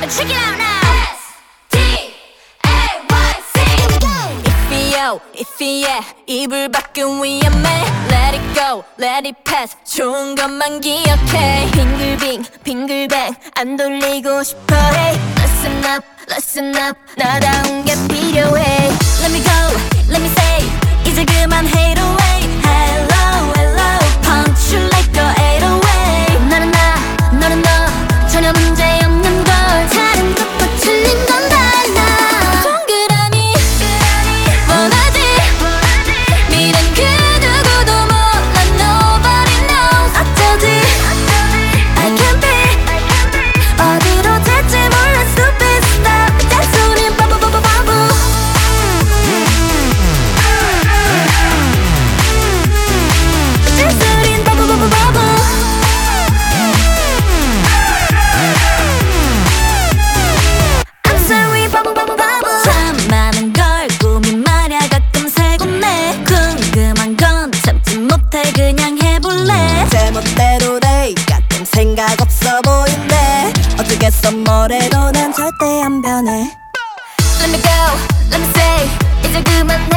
Check it out now. If 이불 밖은 위험해. Let it go, let it pass. 좋은 것만 기억해. 빙글빙 안 돌리고 싶어. Hey, listen up 나다운 게 필요해. Let me go, let me say 이제 그만 hate away. Hello, punch you like a 808. 나는 나, 너는 너 전혀 문제 없는 걸. 다른 것과 틀린 건 달라. 동그라미 원하지. 미련 그 누구도 몰라. Nobody knows. 어쩌지 I can't be. 어디로 될지 몰라. Stupid stuff. 잔소리 바보. 잔소리 바보. I'm sorry 바보. 참 많은 걸 꿈이 말야 가끔 새곤네. 궁금한 건 참지 못해 그냥 해볼래. 제멋대로 돼 가끔 생각 없어 보인대. 어쩌겠어 뭐래도 난 절대 안 변해. Let me go, let me say 이제 그만